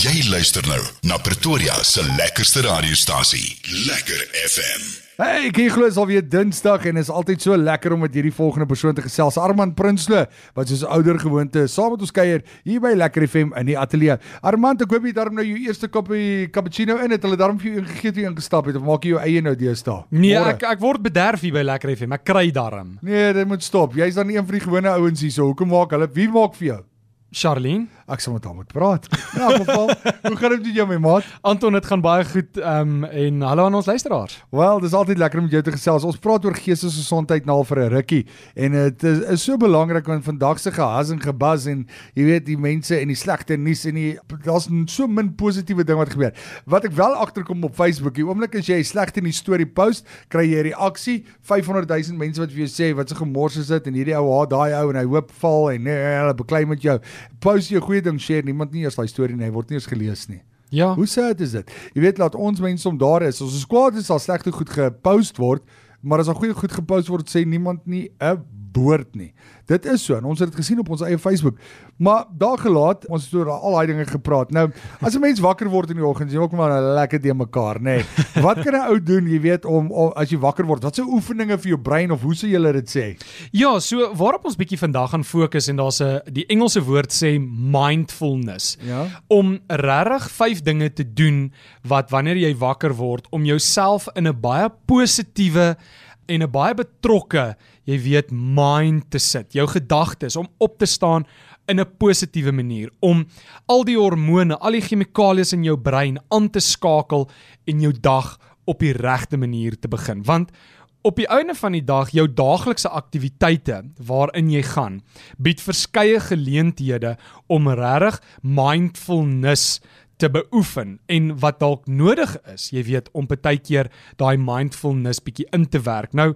Jy luister nou na Pretoria se lekkerste radiostasie, Lekker FM. Hey, ek glo is alweer Dinsdag en is altyd so lekker om met hierdie volgende persoon te gesels. Armand Prinsloo, wat soos ouer gewoonte saam met ons kuier hier by Lekker FM in die ateljee. Armand, ek hoop jy daarom nou jou eerste koppie cappuccino in het, hulle daarom vir jou ingegee toe jy ingestap het, of maak jy jou eie nou deesdae? Nee, ek word bederf hier by Lekker FM, ek kry daarom. Nee, dit moet stop. Jy's dan een van die gewone ouens hier, so hoekom maak hulle? Wie maak vir jou? Charlene? Ek sal met haar moet praat. In elk geval, hoe gaan dit met jou, my maat? Anton, dit gaan baie goed en hallo aan ons luisteraars. Wel, dis altyd lekker om met jou te gesels. Ons praat oor geestesgesondheid nou al vir 'n rukkie en dit is so belangrik want vandag se gehas en gebas en jy weet die mense en die slegte nuus en daar's so min positiewe ding wat gebeur. Wat ek wel agterkom op Facebook, die oomblik as jy 'n slegte nuus storie post, kry jy 'n reaksie, 500,000 mense wat vir jou sê wat se gemors is dit en hierdie ou daai ou en hy hoop val en hulle beklei met jou. Post jy 'n goeie ding, share, niemand nie eers daai storie nie, hy word nie eens gelees nie. Ja. Hoe sad is dit? Jy weet, laat ons mense om daar is, ons kwaad is al slegte goed gepost word, maar as al goeie goed gepost word, sê niemand nie 'n woord nie. Dit is so, en ons het dit gesien op ons eie Facebook. Maar daar gelaat, ons het oor al daai dinge gepraat. Nou, as 'n mens wakker word in die oggend, jy ook maar lekker te mekaar, nê. Wat kan 'n ou doen, jy weet, om as jy wakker word? Wat se oefeninge vir jou brein of hoe sou julle dit sê? Ja, so waarop ons bietjie vandag gaan fokus en daar's die Engelse woord sê mindfulness. Ja? Om regtig 5 dinge te doen wat wanneer jy wakker word om jouself in 'n baie positiewe en 'n baie betrokke, jy weet, mind te sit, jou gedagtes, om op te staan in 'n positiewe manier, om al die hormone, al die chemikalies in jou brein aan te skakel en jou dag op die regte manier te begin. Want op die einde van die dag, jou daaglikse aktiwiteite waarin jy gaan, bied verskeie geleenthede om regtig mindfulness te beoefen en wat dalk nodig is, jy weet, om partykeer daai mindfulness bietjie in te werk. Nou,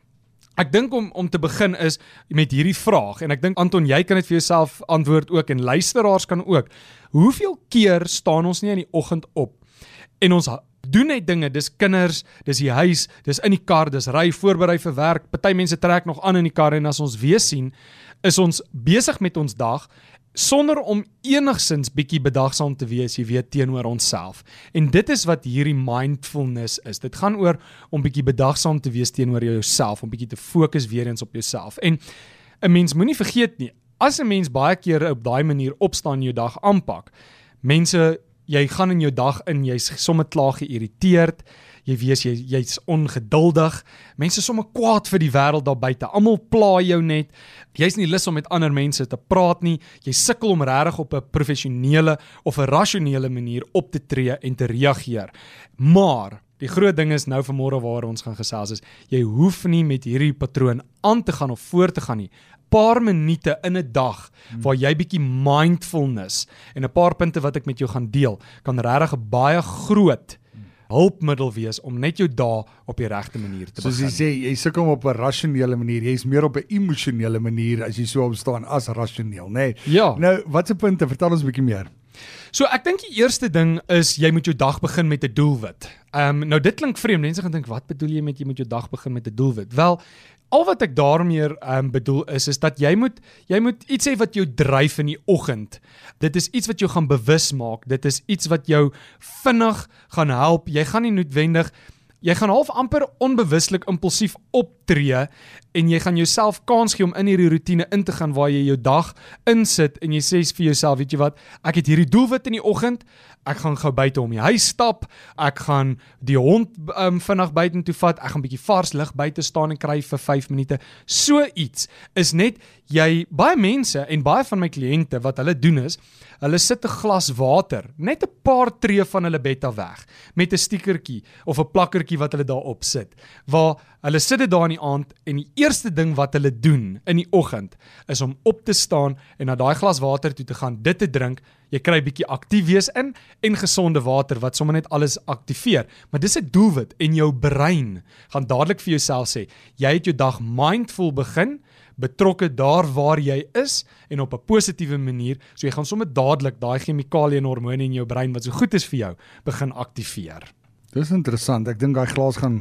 ek dink om te begin is met hierdie vraag, en ek dink Anton, jy kan dit vir jouself antwoord ook, en luisteraars kan ook. Hoeveel keer staan ons nie in die oggend op, en ons doen net dinge, dis kinders, dis die huis, dis in die kar, dis ry, voorberei vir werk, party mense trek nog aan in die kar, en as ons weer sien, is ons besig met ons dag, sonder om enigsins bietjie bedagsaam te wees, jy weet, teenoor onsself. En dit is wat hierdie mindfulness is. Dit gaan oor om bietjie bedagsaam te wees teenoor jouself, om bietjie te fokus weer eens op jouself. En 'n mens moenie vergeet nie, as 'n mens baie keer op daai manier opstaan en jou dag aanpak, mense, jy gaan in jou dag in, jy's somme klaar geïrriteerd, jy weet, jy's ongeduldig, mense somme kwaad vir die wêreld daar buite, almal pla jou net, jy's nie lus om met ander mense te praat nie, jy sukkel om regtig op 'n professionele of 'n rasionele manier op te tree en te reageer. Maar die groot ding is nou vanmôre waar ons gaan gesels is, jy hoef nie met hierdie patroon aan te gaan of voort te gaan nie. Paar minute in 'n dag waar jy bietjie mindfulness en 'n paar punte wat ek met jou gaan deel, kan regtig 'n baie groot hulpmiddel wees om net jou dae op die regte manier te begin. Soos jy sê, jy sukkel op 'n rasionele manier, jy's meer op 'n emosionele manier as jy so opstaan as rasioneel, nê? Ja. Nou, wat se punte? Vertel ons 'n bietjie meer. So ek dink die eerste ding is, jy moet jou dag begin met 'n doelwit. Nou dit klink vreemd, mense gaan dink, wat bedoel jy met jy moet jou dag begin met 'n doelwit? Wel, al wat ek daarmee bedoel is dat jy moet iets hê wat jou dryf in die oggend. Dit is iets wat jou gaan bewus maak, dit is iets wat jou vinnig gaan help, jy gaan nie noodwendig, jy gaan half amper onbewuslik impulsief optree en jy gaan jouself kans gee om in hierdie roetine in te gaan waar jy jou dag insit en jy sê vir jouself, weet jy wat, ek het hierdie doelwit in die oggend, ek gaan gou buite om die huis stap, ek gaan die hond vinnig buitentoe vat, ek gaan bietjie vars lig buite staan en kry vir 5 minute. So iets is net, baie mense en baie van my kliënte wat hulle doen is, hulle sit 'n glas water, net 'n paar tree van hulle bed af weg, met 'n stiekertjie of 'n plakkertjie wat hulle daarop sit, waar hulle sit dit daar in die aand en die eerste ding wat hulle doen in die oggend is om op te staan en na daai glas water toe te gaan, dit te drink. Jy kry 'n bietjie aktief wees in en gesonde water wat sommer net alles aktiveer. Maar dis 'n doelwit en jou brein gaan dadelik vir jouself sê, jy het jou dag mindful begin, betrokke daar waar jy is en op 'n positiewe manier, so jy gaan sommer dadelik daai chemikalie en hormone in jou brein wat so goed is vir jou begin aktiveer. Dis interessant. Ek dink daai glas gaan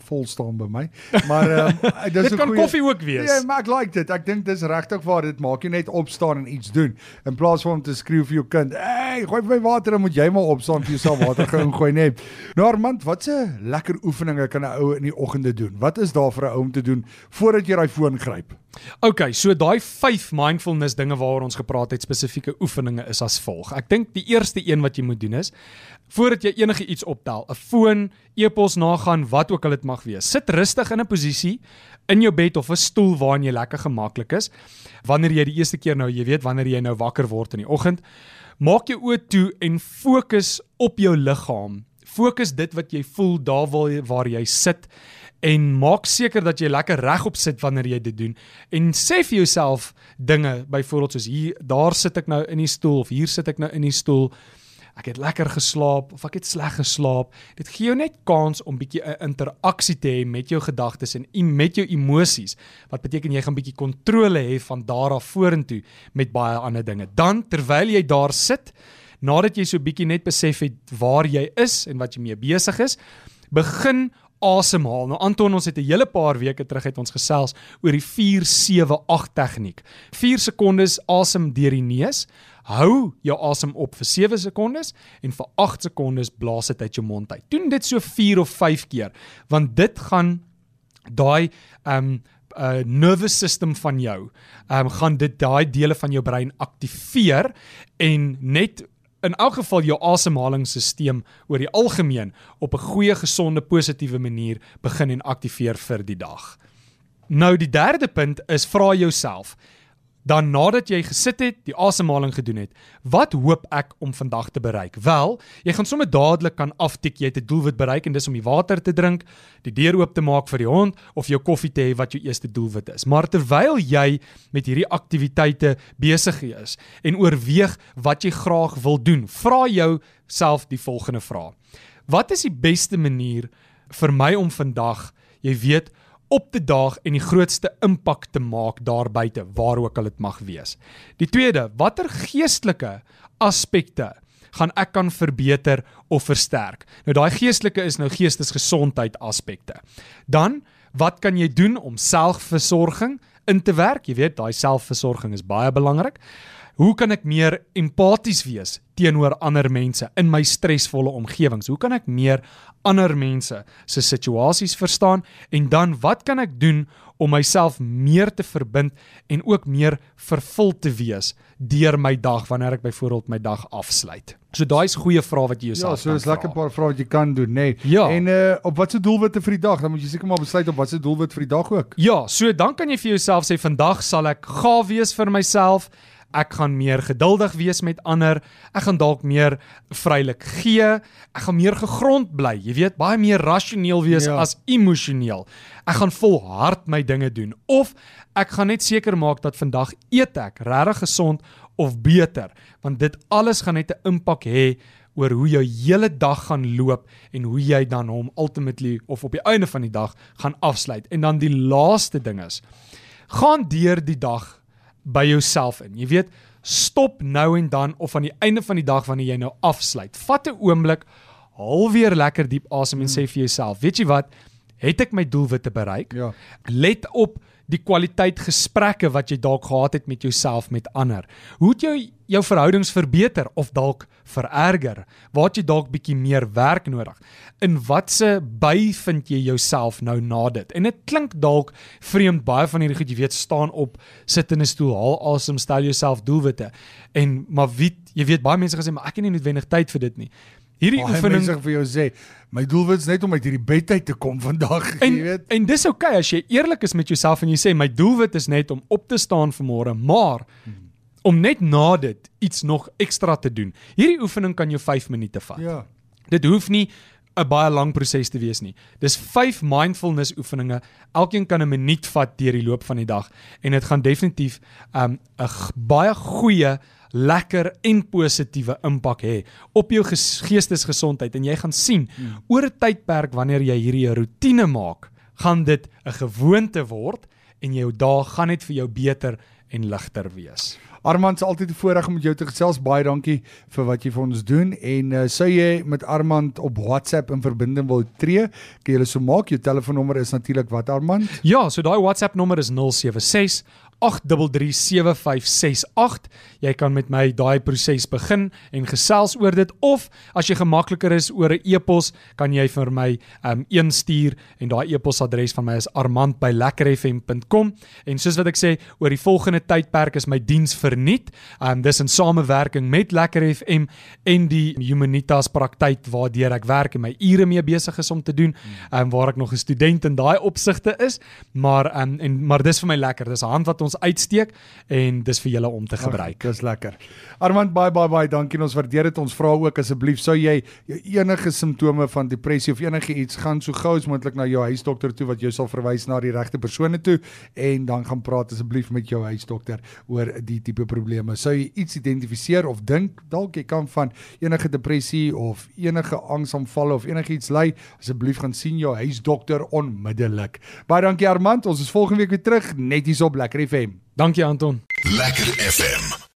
vol staan by my. Maar dis Dit 'n kan goeie- koffie ook wees. Ja, maar ek like dit. Ek dink dis regtig waar dit maak jy net opstaan en iets doen in plaas van om te skreeu vir jou kind. Hey, gooi vir my water, dan moet jy maar opstaan vir jouself water gaan ingooi net. Nou Armand, watse lekker oefeninge kan 'n ou in die oggende doen? Wat is daar vir 'n ou om te doen voordat jy daai foon gryp? Okay, so daai 5 mindfulness dinge waaroor ons gepraat het, spesifieke oefeninge is as volg. Ek dink die eerste een wat jy moet doen is, voordat jy enige iets optel, 'n foon, e-pos nagaan, wat ook al dit mag wees, sit rustig in 'n posisie, in jou bed of 'n stoel waarin jy lekker gemaklik is, wanneer jy die eerste keer nou, jy weet wanneer jy nou wakker word in die oggend, maak jou oë toe en fokus op jou liggaam. Fokus dit wat jy voel daar waar jy sit en maak seker dat jy lekker regop sit wanneer jy dit doen en sê vir jouself dinge, byvoorbeeld soos hier, daar sit ek nou in die stoel of hier sit ek nou in die stoel, ek het lekker geslaap of ek het sleg geslaap. Dit gee jou net kans om bietjie 'n interaksie te hê met jou gedagtes en met jou emosies, wat beteken jy gaan bietjie kontrole hê van daar af vorentoe met baie ander dinge. Dan, terwyl jy daar sit, nadat jy so bietjie net besef het waar jy is en wat jy mee besig is, begin asemhaal. Nou Anton, ons het 'n hele paar weke terug het ons gesels oor die 4-7-8 tegniek. 4 sekondes asem deur die neus, hou jou asem op vir 7 sekondes en vir 8 sekondes blaas dit uit jou mond uit. Doen dit so 4 of 5 keer, want dit gaan daai nervous system van jou, gaan dit daai dele van jou brein aktiveer en net in elk geval jou asemhalingsstelsel oor die algemeen op 'n goeie, gesonde, positiewe manier begin en aktiveer vir die dag. Nou die derde punt is, vra jouself, dan nadat jy gesit het, die asemhaling gedoen het, wat hoop ek om vandag te bereik? Wel, jy gaan sommer dadelik kan aftik, jy het 'n doelwit bereik en dis om die water te drink, die deur oop te maak vir die hond of jou koffie te hê wat jou eerste doelwit is. Maar terwyl jy met hierdie aktiwiteite besig is en oorweeg wat jy graag wil doen, vra jouself die volgende vraag. Wat is die beste manier vir my om vandag, jy weet, op te daag en die grootste impak te maak daar buite, waar ook al dit mag wees. Die tweede, watter geestelike aspekte gaan ek kan verbeter of versterk? Nou daai geestelike is nou geestesgesondheid aspekte. Dan, wat kan jy doen om selfversorging in te werk? Jy weet, daai selfversorging is baie belangrik. Hoe kan ek meer empaties wees teenoor ander mense in my stresvolle omgewings? Hoe kan ek meer ander mense se situasies verstaan? En dan, wat kan ek doen om myself meer te verbind en ook meer vervul te wees deur my dag, wanneer ek byvoorbeeld my dag afsluit? So daai is goeie vrae wat jy jouself Ja, so is lekker paar vrae wat jy kan doen, nee. Ja. En op watse doelwitte vir die dag? Dan moet jy seker maar besluit op watse doelwit vir die dag ook. Ja, so dan kan jy vir jouself sê, vandag sal ek gaaf wees vir myself, ek gaan meer geduldig wees met ander, ek gaan dalk meer vrylik gee, ek gaan meer gegrond bly, jy weet, baie meer rasioneel wees as emosioneel. Ek gaan volhard my dinge doen, of ek gaan net seker maak dat vandag eet ek regtig gesond of beter, want dit alles gaan net 'n impak hê oor hoe jou hele dag gaan loop en hoe jy dan hom ultimately of op die einde van die dag gaan afsluit. En dan die laaste ding is, gaan deur die dag by jouself in. Jy weet, stop nou en dan of aan die einde van die dag wanneer jy nou afsluit. Vat 'n oomblik, haal weer lekker diep asem en sê vir jouself, weet jy wat, het ek my doelwitte bereik? Ja. Let op die kwaliteit gesprekke wat jy dalk gehad het met jouself, met ander. Hoe het jou verhoudings verbeter of dalk vererger? Waar het jy dalk bietjie meer werk nodig? In watse by vind jy jouself nou na dit? En dit klink dalk vreemd, baie van hierdie goed, jy weet, staan op, sit in 'n stoel, haal asem, stel jouself doelwitte. Maar jy weet, baie mense gesê, maar ek het nie noodwendig tyd vir dit nie. Hierdie oefening, mense vir jou sê, my doelwit is net om uit hierdie bed uit te kom vandag, jy weet. En dis okay, as jy eerlik is met jouself en jy sê, my doelwit is net om op te staan vanmôre, maar om net na dit iets nog ekstra te doen. Hierdie oefening kan jou 5 minute vat. Ja. Dit hoef nie 'n baie lang proses te wees nie. Dis 5 mindfulness oefeninge. Elkeen kan 'n minuut vat deur die loop van die dag en dit gaan definitief 'n baie goeie, lekker en positiewe impak hê op jou geestesgesondheid. En jy gaan sien, oor 'n tydperk wanneer jy hierdie 'n roetine maak, gaan dit 'n gewoonte word en jou dae gaan net vir jou beter en ligter wees. Armand, is altyd 'n voorreg om met jou te gesels. Baie dankie vir wat jy vir ons doen. En sou jy met Armand op WhatsApp in verbinding wil tree, kan jy dit so maak. Jou telefoonnommer is natuurlik wat, Armand? Ja, so daai WhatsApp nommer is 076 8337568. Jy kan met my daai proses begin en gesels oor dit, of as jy gemakliker is oor 'n e-pos, kan jy vir my een stuur, en daai e-posadres van my is armand@lekkerfm.com. En soos wat ek sê, oor die volgende tydperk is my diens verniet. Dis in samewerking met Lekker FM en die Humanitas praktyk waardeur ek werk en my ure mee besig is om te doen, waar ek nog 'n student in daai opsigte is, maar dis vir my lekker. Dis 'n hand wat ons uitsteek en dis vir julle om te gebruik. Dis lekker. Armand, baie dankie. Ons waardeer dit. Ons vra ook asseblief, sou jy enige simptome van depressie of enige iets, gaan so gou as moontlik na jou huisdokter toe, wat jou sal verwys na die regte persone toe, en dan gaan praat asseblief met jou huisdokter oor die tipe probleme. Sou jy iets identifiseer of dink dalk jy kan van enige depressie of enige angsaanvalle of enigiets ly, asseblief gaan sien jou huisdokter onmiddellik. Baie dankie, Armand. Ons is volgende week weer terug, net hier op Lekker FM. Dankie, Anton. Lekker FM.